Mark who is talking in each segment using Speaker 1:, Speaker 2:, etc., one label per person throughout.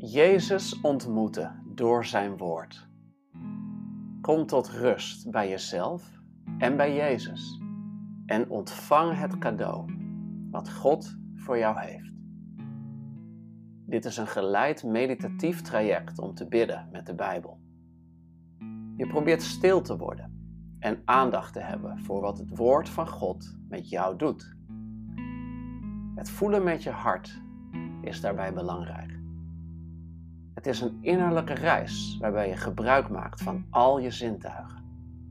Speaker 1: Jezus ontmoeten door zijn woord. Kom tot rust bij jezelf en bij Jezus en ontvang het cadeau wat God voor jou heeft. Dit is een geleid meditatief traject om te bidden met de Bijbel. Je probeert stil te worden en aandacht te hebben voor wat het woord van God met jou doet. Het voelen met je hart is daarbij belangrijk. Het is een innerlijke reis waarbij je gebruik maakt van al je zintuigen.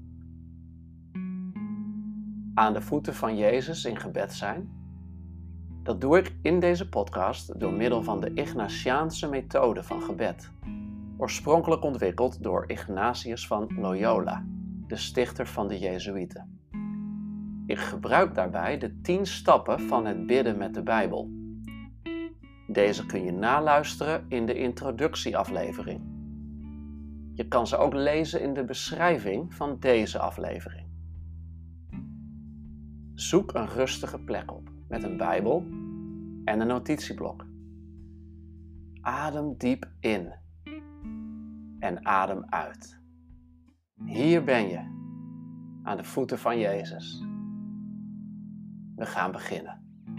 Speaker 1: Aan de voeten van Jezus in gebed zijn, dat doe ik in deze podcast door middel van de Ignatiaanse methode van gebed, oorspronkelijk ontwikkeld door Ignatius van Loyola, de stichter van de Jezuïeten. Ik gebruik daarbij de 10 stappen van het bidden met de Bijbel. Deze kun je naluisteren in de introductieaflevering. Je kan ze ook lezen in de beschrijving van deze aflevering. Zoek een rustige plek op met een Bijbel en een notitieblok. Adem diep in en adem uit. Hier ben je, aan de voeten van Jezus. We gaan beginnen.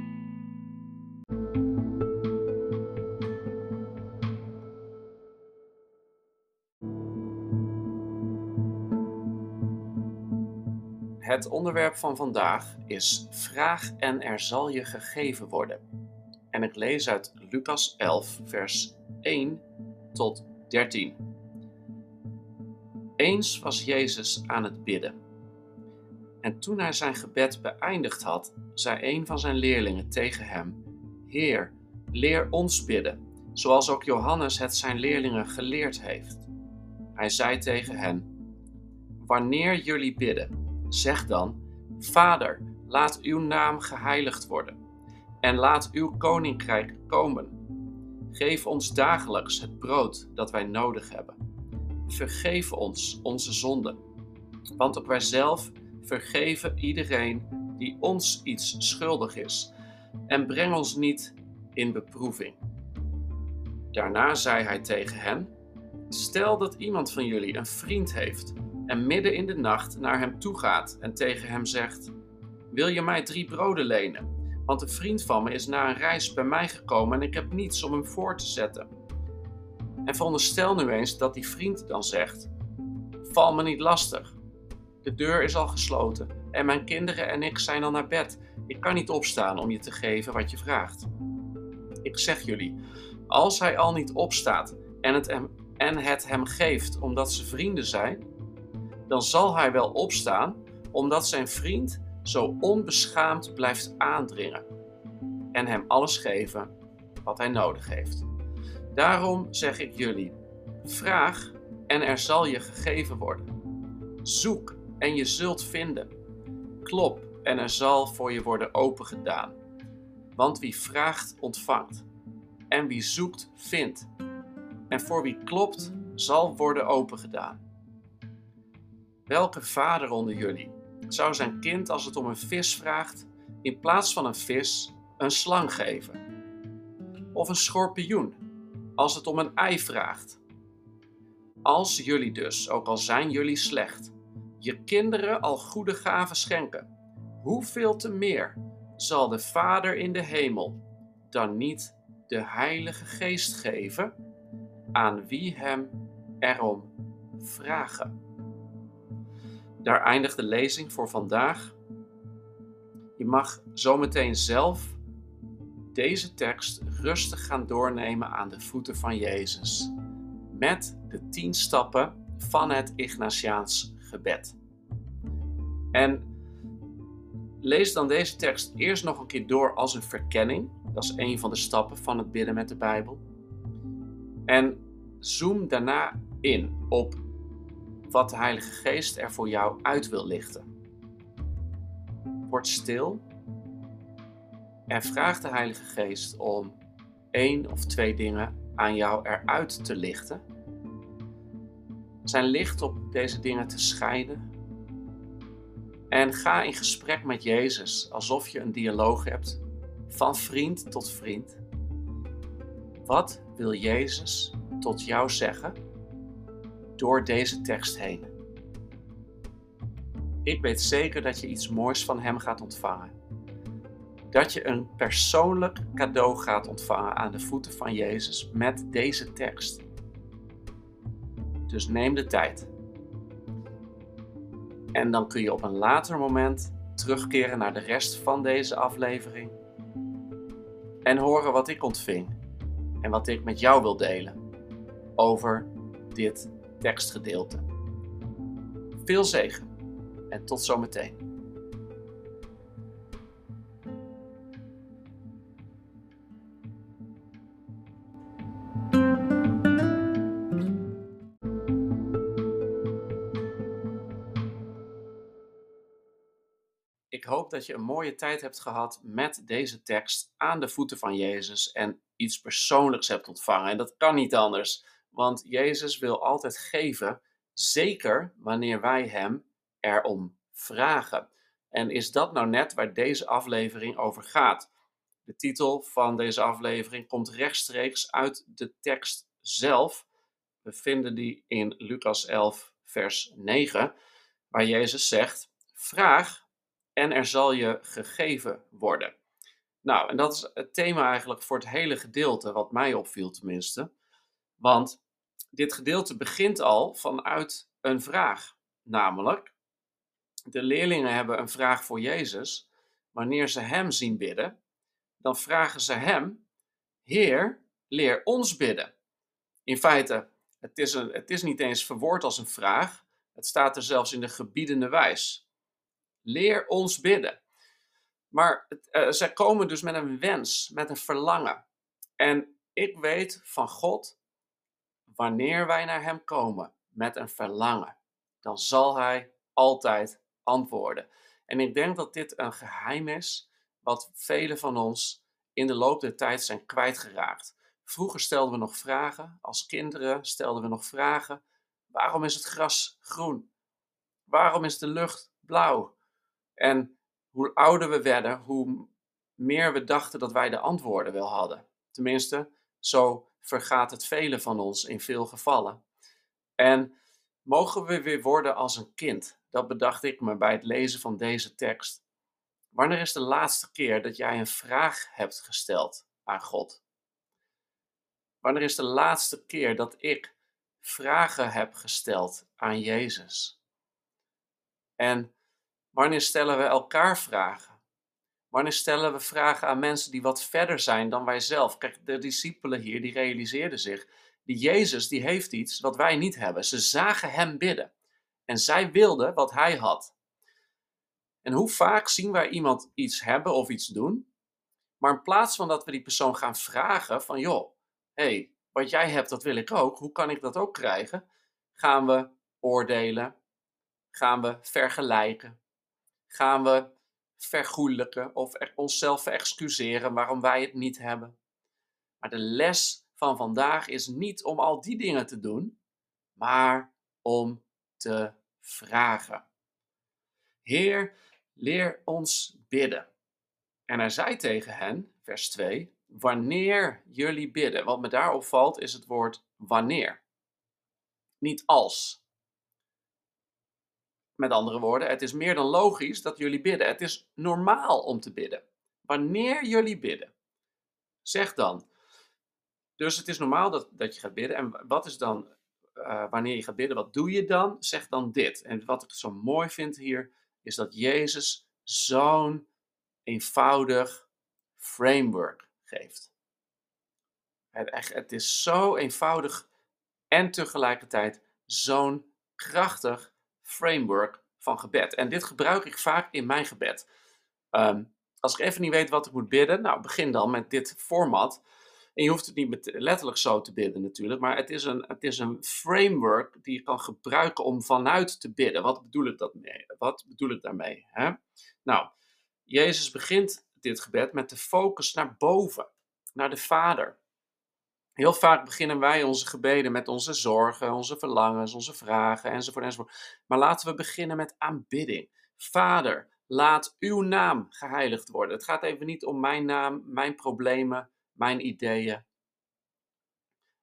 Speaker 1: Het onderwerp van vandaag is vraag en er zal je gegeven worden. En ik lees uit Lucas 11 vers 1 tot 13. Eens was Jezus aan het bidden. En toen hij zijn gebed beëindigd had, zei een van zijn leerlingen tegen hem: Heer, leer ons bidden, zoals ook Johannes het zijn leerlingen geleerd heeft. Hij zei tegen hen: Wanneer jullie bidden, zeg dan: Vader, laat uw naam geheiligd worden en laat uw koninkrijk komen. Geef ons dagelijks het brood dat wij nodig hebben. Vergeef ons onze zonden, want ook wij zelf vergeven iedereen die ons iets schuldig is. En breng ons niet in beproeving. Daarna zei hij tegen hen: Stel dat iemand van jullie een vriend heeft en midden in de nacht naar hem toe gaat en tegen hem zegt: Wil je mij 3 broden lenen? Want een vriend van me is na een reis bij mij gekomen en ik heb niets om hem voor te zetten. En veronderstel nu eens dat die vriend dan zegt: Val me niet lastig. De deur is al gesloten en mijn kinderen en ik zijn al naar bed. Ik kan niet opstaan om je te geven wat je vraagt. Ik zeg jullie, als hij al niet opstaat en het hem geeft omdat ze vrienden zijn, dan zal hij wel opstaan omdat zijn vriend zo onbeschaamd blijft aandringen en hem alles geven wat hij nodig heeft. Daarom zeg ik jullie, vraag en er zal je gegeven worden. Zoek en je zult vinden. Klop en er zal voor je worden opengedaan. Want wie vraagt, ontvangt. En wie zoekt, vindt. En voor wie klopt, zal worden opengedaan. Welke vader onder jullie zou zijn kind, als het om een vis vraagt, in plaats van een vis een slang geven? Of een schorpioen, als het om een ei vraagt? Als jullie dus, ook al zijn jullie slecht, je kinderen al goede gaven schenken, hoeveel te meer zal de Vader in de hemel dan niet de Heilige Geest geven aan wie hem erom vragen? Daar eindigt de lezing voor vandaag. Je mag zometeen zelf deze tekst rustig gaan doornemen aan de voeten van Jezus, met de 10 stappen van het Ignatiaans gebed. En lees dan deze tekst eerst nog een keer door als een verkenning. Dat is een van de stappen van het bidden met de Bijbel. En zoom daarna in op wat de Heilige Geest er voor jou uit wil lichten. Word stil en vraag de Heilige Geest om 1 of 2 dingen aan jou eruit te lichten. Zijn licht op deze dingen te schijnen. En ga in gesprek met Jezus alsof je een dialoog hebt, van vriend tot vriend. Wat wil Jezus tot jou zeggen door deze tekst heen? Ik weet zeker dat je iets moois van hem gaat ontvangen. Dat je een persoonlijk cadeau gaat ontvangen aan de voeten van Jezus met deze tekst. Dus neem de tijd. En dan kun je op een later moment terugkeren naar de rest van deze aflevering en horen wat ik ontving en wat ik met jou wil delen over dit tekstgedeelte. Veel zegen en tot zometeen. Ik hoop dat je een mooie tijd hebt gehad met deze tekst aan de voeten van Jezus en iets persoonlijks hebt ontvangen. En dat kan niet anders, want Jezus wil altijd geven, zeker wanneer wij Hem erom vragen. En is dat nou net waar deze aflevering over gaat? De titel van deze aflevering komt rechtstreeks uit de tekst zelf. We vinden die in Lucas 11, vers 9, waar Jezus zegt: vraag en er zal je gegeven worden. Nou, en dat is het thema eigenlijk voor het hele gedeelte, wat mij opviel tenminste. Want dit gedeelte begint al vanuit een vraag. Namelijk, de leerlingen hebben een vraag voor Jezus. Wanneer ze Hem zien bidden, dan vragen ze Hem: Heer, leer ons bidden. In feite, het is niet eens verwoord als een vraag. Het staat er zelfs in de gebiedende wijs. Leer ons bidden. Maar zij komen dus met een wens, met een verlangen. En ik weet van God, wanneer wij naar Hem komen met een verlangen, dan zal Hij altijd antwoorden. En ik denk dat dit een geheim is, wat velen van ons in de loop der tijd zijn kwijtgeraakt. Vroeger stelden we nog vragen, als kinderen stelden we nog vragen. Waarom is het gras groen? Waarom is de lucht blauw? En hoe ouder we werden, hoe meer we dachten dat wij de antwoorden wel hadden. Tenminste, zo vergaat het velen van ons in veel gevallen. En mogen we weer worden als een kind? Dat bedacht ik me bij het lezen van deze tekst. Wanneer is de laatste keer dat jij een vraag hebt gesteld aan God? Wanneer is de laatste keer dat ik vragen heb gesteld aan Jezus? En wanneer stellen we elkaar vragen? Wanneer stellen we vragen aan mensen die wat verder zijn dan wij zelf? Kijk, de discipelen hier, die realiseerden zich, die Jezus, die heeft iets wat wij niet hebben. Ze zagen Hem bidden en zij wilden wat Hij had. En hoe vaak zien wij iemand iets hebben of iets doen, maar in plaats van dat we die persoon gaan vragen van, joh, hey, wat jij hebt, dat wil ik ook, hoe kan ik dat ook krijgen? Gaan we oordelen, gaan we vergelijken, gaan we vergoelijken of onszelf verexcuseren waarom wij het niet hebben. Maar de les van vandaag is niet om al die dingen te doen, maar om te vragen. Heer, leer ons bidden. En hij zei tegen hen, vers 2, wanneer jullie bidden. Wat me daar opvalt is het woord wanneer. Niet als. Met andere woorden, het is meer dan logisch dat jullie bidden. Het is normaal om te bidden. Wanneer jullie bidden, zeg dan. Dus het is normaal dat je gaat bidden. En wat is dan, wanneer je gaat bidden, wat doe je dan? Zeg dan dit. En wat ik zo mooi vind hier, is dat Jezus zo'n eenvoudig framework geeft. Het is zo eenvoudig en tegelijkertijd zo'n krachtig framework van gebed. En dit gebruik ik vaak in mijn gebed. Als ik even niet weet wat ik moet bidden, nou begin dan met dit format. En je hoeft het niet letterlijk zo te bidden natuurlijk, maar het is een framework die je kan gebruiken om vanuit te bidden. Wat bedoel ik Wat bedoel ik daarmee? Hè? Nou, Jezus begint dit gebed met de focus naar boven, naar de Vader. Heel vaak beginnen wij onze gebeden met onze zorgen, onze verlangens, onze vragen enzovoort enzovoort. Maar laten we beginnen met aanbidding. Vader, laat uw naam geheiligd worden. Het gaat even niet om mijn naam, mijn problemen, mijn ideeën.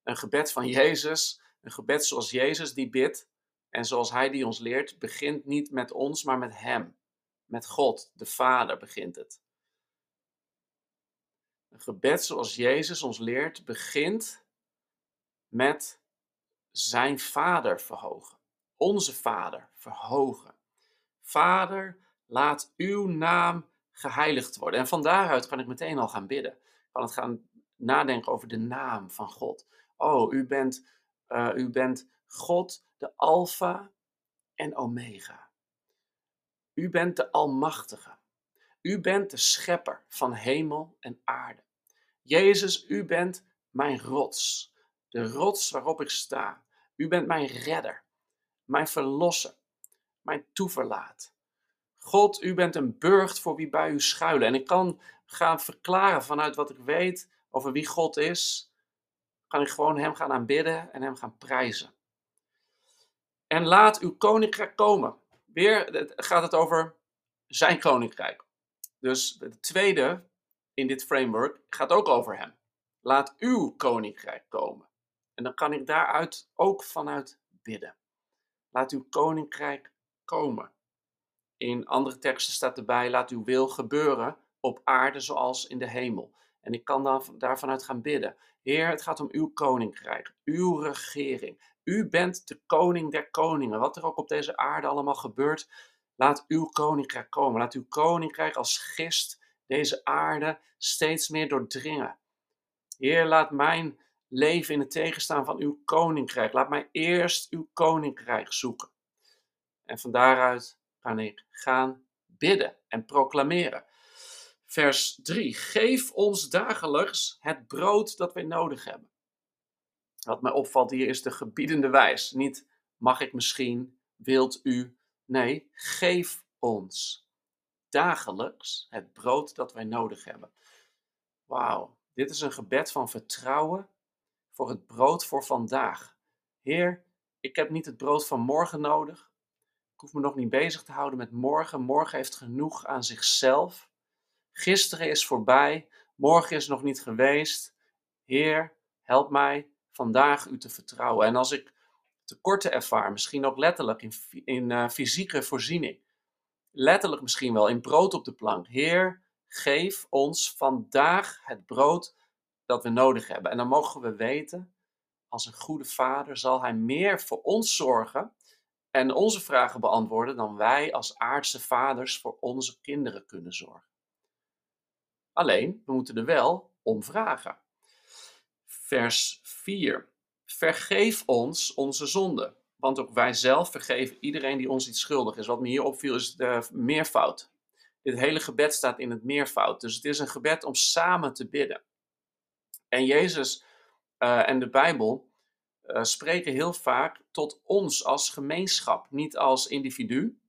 Speaker 1: een gebed van Jezus, een gebed zoals Jezus die bidt en zoals Hij die ons leert, begint niet met ons, maar met Hem. Met God, de Vader begint het. Een gebed zoals Jezus ons leert, begint met zijn Vader verhogen. Onze Vader verhogen. Vader, laat uw naam geheiligd worden. En van daaruit kan ik meteen al gaan bidden. Ik kan het gaan nadenken over de naam van God. Oh, u bent God, de Alpha en Omega. U bent de Almachtige. U bent de schepper van hemel en aarde. Jezus, u bent mijn rots. De rots waarop ik sta. U bent mijn redder. Mijn verlosser. Mijn toeverlaat. God, u bent een burcht voor wie bij u schuilen. En ik kan gaan verklaren vanuit wat ik weet over wie God is. Kan ik gewoon hem gaan aanbidden en hem gaan prijzen. En laat uw koninkrijk komen. Weer gaat het over zijn koninkrijk. Dus de tweede in dit framework gaat ook over hem. Laat uw koninkrijk komen. En dan kan ik daaruit ook vanuit bidden. Laat uw koninkrijk komen. In andere teksten staat erbij, laat uw wil gebeuren op aarde zoals in de hemel. En ik kan dan daarvanuit gaan bidden. Heer, het gaat om uw koninkrijk, uw regering. U bent de koning der koningen. Wat er ook op deze aarde allemaal gebeurt, laat uw koninkrijk komen. Laat uw koninkrijk als gist deze aarde steeds meer doordringen. Heer, laat mijn leven in het tegenstaan van uw koninkrijk. Laat mij eerst uw koninkrijk zoeken. En van daaruit kan ik gaan bidden en proclameren. Vers 3. Geef ons dagelijks het brood dat wij nodig hebben. Wat mij opvalt hier is de gebiedende wijs. Niet mag ik misschien, wilt u. Nee, geef ons dagelijks het brood dat wij nodig hebben. Wauw, dit is een gebed van vertrouwen voor het brood voor vandaag. Heer, ik heb niet het brood van morgen nodig. Ik hoef me nog niet bezig te houden met morgen. Morgen heeft genoeg aan zichzelf. Gisteren is voorbij. Morgen is nog niet geweest. Heer, help mij vandaag u te vertrouwen. En als ik tekorten ervaar, misschien ook letterlijk in fysieke voorziening. Letterlijk misschien wel in brood op de plank. Heer, geef ons vandaag het brood dat we nodig hebben. En dan mogen we weten, als een goede vader zal hij meer voor ons zorgen en onze vragen beantwoorden dan wij als aardse vaders voor onze kinderen kunnen zorgen. Alleen, we moeten er wel om vragen. Vers 4. Vergeef ons onze zonden, want ook wij zelf vergeven iedereen die ons iets schuldig is. Wat me hier opviel is de meervoud. Dit hele gebed staat in het meervoud. Dus het is een gebed om samen te bidden. En Jezus en de Bijbel spreken heel vaak tot ons als gemeenschap, niet als individu.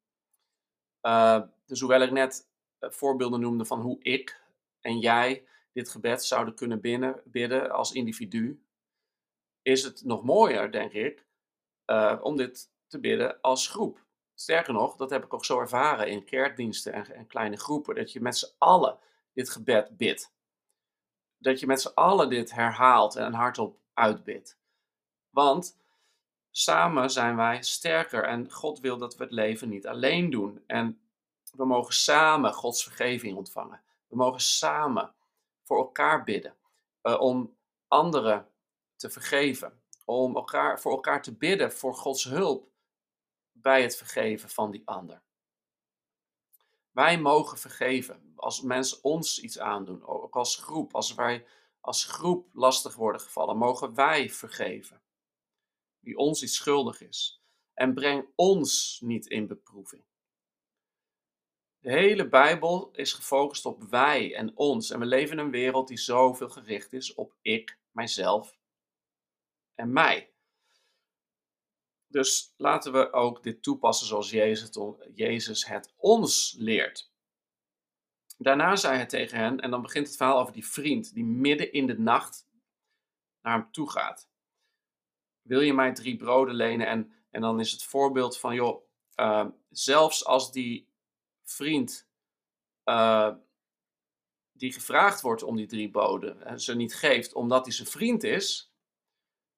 Speaker 1: Dus hoewel ik net voorbeelden noemde van hoe ik en jij dit gebed zouden kunnen bidden als individu, is het nog mooier, denk ik, om dit te bidden als groep. Sterker nog, dat heb ik ook zo ervaren in kerkdiensten en kleine groepen, dat je met z'n allen dit gebed bidt. Dat je met z'n allen dit herhaalt en hardop uitbidt. Want samen zijn wij sterker en God wil dat we het leven niet alleen doen. En we mogen samen Gods vergeving ontvangen. We mogen samen voor elkaar bidden. Om anderen te vergeven. Om voor elkaar te bidden voor Gods hulp bij het vergeven van die ander. Wij mogen vergeven als mensen ons iets aandoen. Ook als groep. Als wij als groep lastig worden gevallen, mogen wij vergeven. Wie ons iets schuldig is. En breng ons niet in beproeving. De hele Bijbel is gefocust op wij en ons. En we leven in een wereld die zoveel gericht is op ik, mijzelf en mij. Dus laten we ook dit toepassen zoals Jezus het ons leert. Daarna zei hij tegen hen, en dan begint het verhaal over die vriend die midden in de nacht naar hem toe gaat. Wil je mij 3 broden lenen? En dan is het voorbeeld van, joh, zelfs als die vriend die gevraagd wordt om die 3 broden ze niet geeft omdat hij zijn vriend is,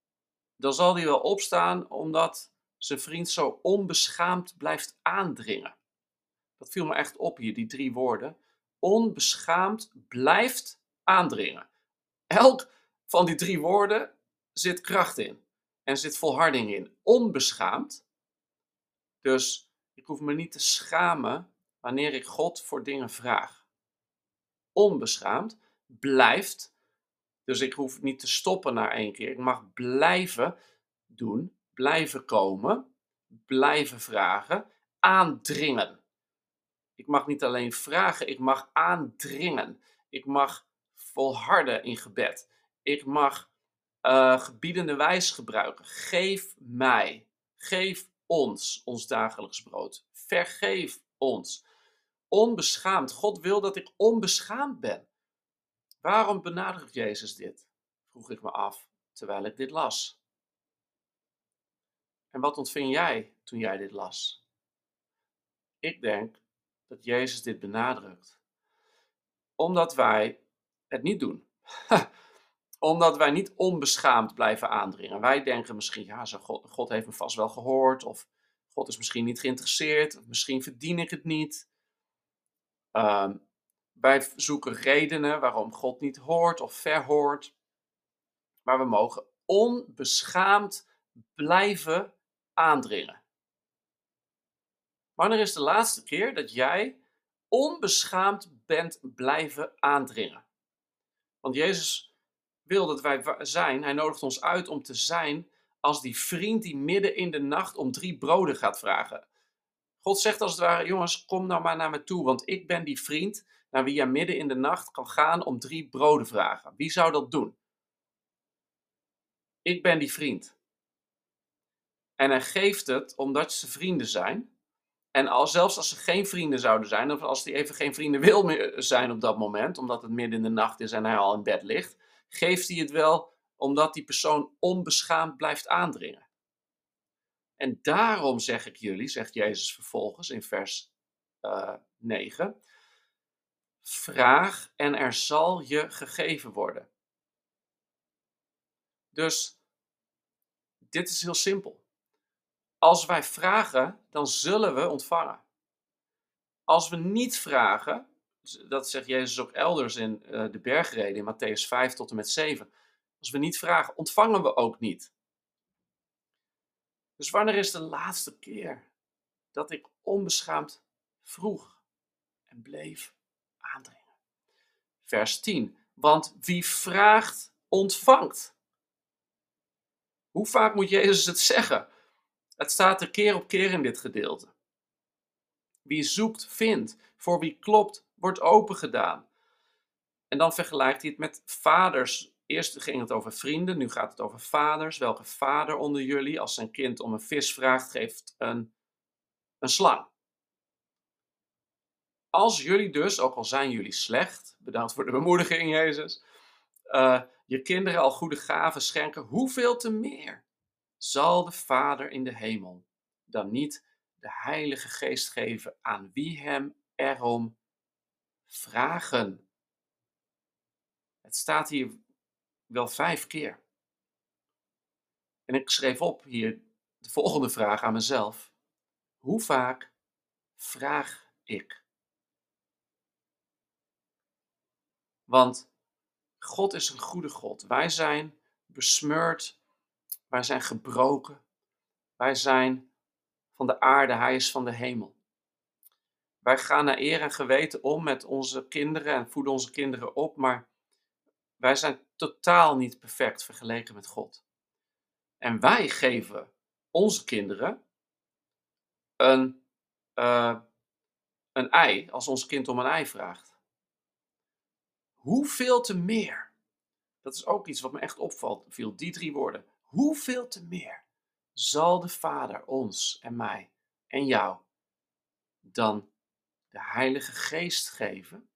Speaker 1: dan zal hij wel opstaan omdat zijn vriend zo onbeschaamd blijft aandringen. Dat viel me echt op hier, die 3 woorden. Onbeschaamd blijft aandringen. Elk van die 3 woorden zit kracht in en zit volharding in. Onbeschaamd, dus ik hoef me niet te schamen wanneer ik God voor dingen vraag. Onbeschaamd blijft, dus ik hoef niet te stoppen na 1 keer. Ik mag blijven doen, blijven komen, blijven vragen, aandringen. Ik mag niet alleen vragen, ik mag aandringen. Ik mag volharden in gebed. Ik mag gebiedende wijs gebruiken. Geef mij, geef ons dagelijks brood. Vergeef ons. Onbeschaamd. God wil dat ik onbeschaamd ben. Waarom benadrukt Jezus dit? Vroeg ik me af terwijl ik dit las. En wat ontving jij toen jij dit las? Ik denk dat Jezus dit benadrukt omdat wij het niet doen. Omdat wij niet onbeschaamd blijven aandringen. Wij denken misschien, ja, God heeft me vast wel gehoord. Of God is misschien niet geïnteresseerd. Of misschien verdien ik het niet. Wij zoeken redenen waarom God niet hoort of verhoort. Maar we mogen onbeschaamd blijven aandringen. Wanneer is de laatste keer dat jij onbeschaamd bent blijven aandringen? Want Jezus wil dat wij zijn, hij nodigt ons uit om te zijn als die vriend die midden in de nacht om 3 broden gaat vragen. God zegt als het ware, jongens, kom nou maar naar me toe, want ik ben die vriend naar wie jij midden in de nacht kan gaan om 3 broden vragen. Wie zou dat doen? Ik ben die vriend. En hij geeft het omdat ze vrienden zijn. En zelfs als ze geen vrienden zouden zijn, of als hij even geen vrienden wil meer zijn op dat moment, omdat het midden in de nacht is en hij al in bed ligt, geeft hij het wel omdat die persoon onbeschaamd blijft aandringen. En daarom zeg ik jullie, zegt Jezus vervolgens in vers 9, vraag en er zal je gegeven worden. Dus dit is heel simpel. Als wij vragen, dan zullen we ontvangen. Als we niet vragen, dat zegt Jezus ook elders in de bergreden in Matthäus 5 tot en met 7. Als we niet vragen, ontvangen we ook niet. Dus wanneer is de laatste keer dat ik onbeschaamd vroeg en bleef aandringen? Vers 10. Want wie vraagt, ontvangt. Hoe vaak moet Jezus het zeggen? Het staat er keer op keer in dit gedeelte. Wie zoekt, vindt. Voor wie klopt, wordt opengedaan. En dan vergelijkt hij het met vaders. Eerst ging het over vrienden, nu gaat het over vaders. Welke vader onder jullie, als zijn kind om een vis vraagt, geeft een slang? Als jullie dus, ook al zijn jullie slecht, bedankt voor de bemoediging, Jezus, je kinderen al goede gaven schenken, hoeveel te meer zal de Vader in de hemel dan niet de Heilige Geest geven aan wie hem erom vragen? Het staat hier wel 5 keer. En ik schreef op hier de volgende vraag aan mezelf. Hoe vaak vraag ik? Want God is een goede God. Wij zijn besmeurd. Wij zijn gebroken. Wij zijn van de aarde. Hij is van de hemel. Wij gaan naar eer en geweten om met onze kinderen en voeden onze kinderen op. Maar wij zijn totaal niet perfect vergeleken met God. En wij geven onze kinderen een ei als ons kind om een ei vraagt. Hoeveel te meer? Dat is ook iets wat me echt opviel, die 3 woorden. Hoeveel te meer zal de Vader ons en mij en jou dan de Heilige Geest geven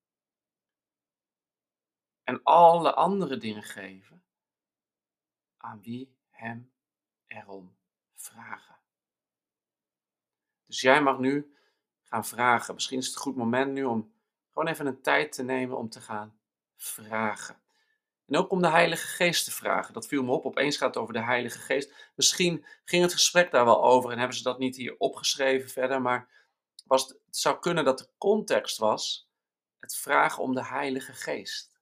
Speaker 1: en alle andere dingen geven aan wie hem erom vragen. Dus jij mag nu gaan vragen. Misschien is het een goed moment nu om gewoon even een tijd te nemen om te gaan vragen. En ook om de Heilige Geest te vragen. Dat viel me op. Opeens gaat het over de Heilige Geest. Misschien ging het gesprek daar wel over en hebben ze dat niet hier opgeschreven verder. Maar het zou kunnen dat de context was het vragen om de Heilige Geest.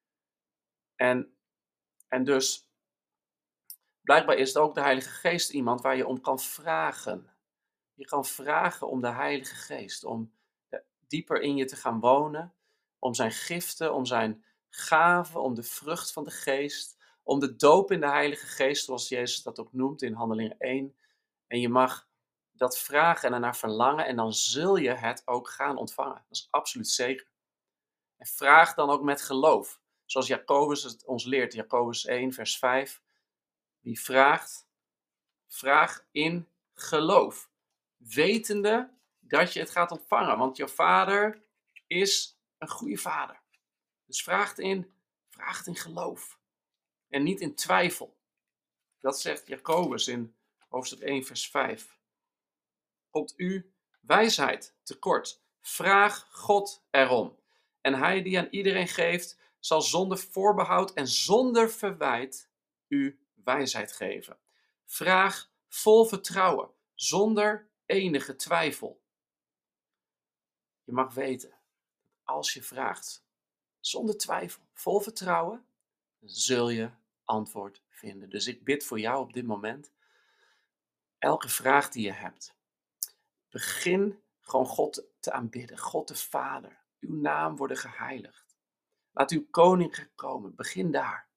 Speaker 1: En dus blijkbaar is het ook de Heilige Geest iemand waar je om kan vragen. Je kan vragen om de Heilige Geest. Om dieper in je te gaan wonen. Om zijn giften, om zijn gaven, om de vrucht van de Geest. Om de doop in de Heilige Geest, zoals Jezus dat ook noemt in Handelingen 1. En je mag dat vragen en ernaar verlangen en dan zul je het ook gaan ontvangen. Dat is absoluut zeker. En vraag dan ook met geloof. Zoals Jacobus het ons leert, Jacobus 1 vers 5. Wie vraagt, vraag in geloof. Wetende dat je het gaat ontvangen. Want je vader is een goede vader. Dus vraag het in geloof. En niet in twijfel. Dat zegt Jacobus in hoofdstuk 1 vers 5. Komt u wijsheid tekort? Vraag God erom. En hij die aan iedereen geeft, zal zonder voorbehoud en zonder verwijt u wijsheid geven. Vraag vol vertrouwen, zonder enige twijfel. Je mag weten, als je vraagt, zonder twijfel, vol vertrouwen, zul je antwoord vinden. Dus ik bid voor jou op dit moment, elke vraag die je hebt, begin gewoon God te aanbidden, God de Vader. Uw naam worden geheiligd. Laat uw koninkrijk komen, begin daar.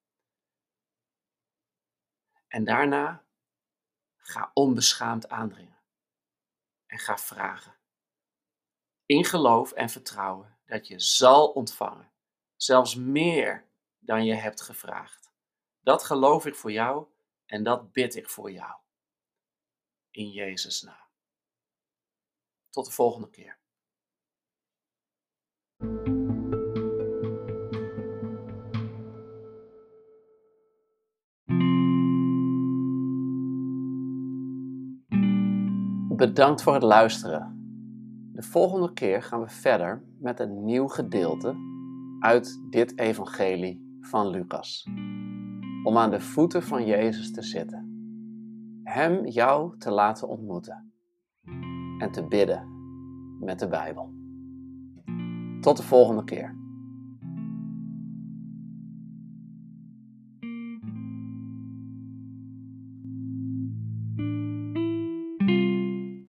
Speaker 1: En daarna ga onbeschaamd aandringen. En ga vragen. In geloof en vertrouwen dat je zal ontvangen. Zelfs meer dan je hebt gevraagd. Dat geloof ik voor jou en dat bid ik voor jou. In Jezus' naam. Tot de volgende keer. Bedankt voor het luisteren. De volgende keer gaan we verder met een nieuw gedeelte uit dit evangelie van Lucas. Om aan de voeten van Jezus te zitten. Hem jou te laten ontmoeten. En te bidden met de Bijbel. Tot de volgende keer.